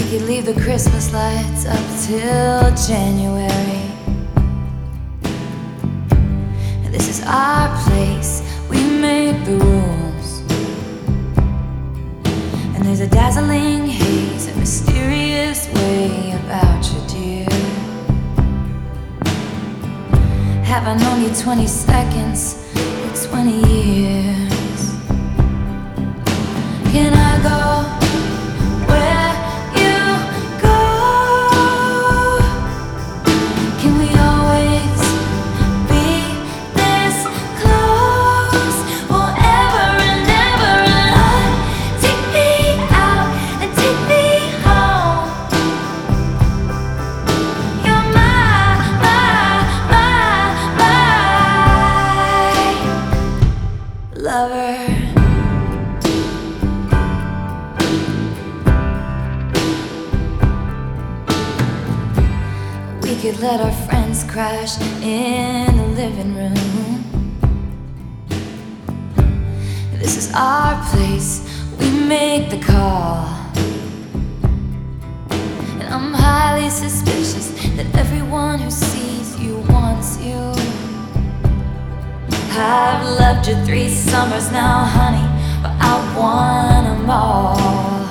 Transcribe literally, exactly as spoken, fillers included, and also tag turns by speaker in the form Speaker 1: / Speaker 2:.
Speaker 1: could leave the Christmas lights up till January. This is our place, we make the rules. And there's a dazzling haze, a mysterious way about you, dear. Have I known you twenty seconds or twenty years? Can I go where you go? Can we always be this close forever and ever? And take me out and take me home. You're my, my, my, my lover. We could let our friends crash in the living room. This is our place, we make the call. And I'm highly suspicious that everyone who sees you wants you. I've loved you three summers now, honey, but I want them all.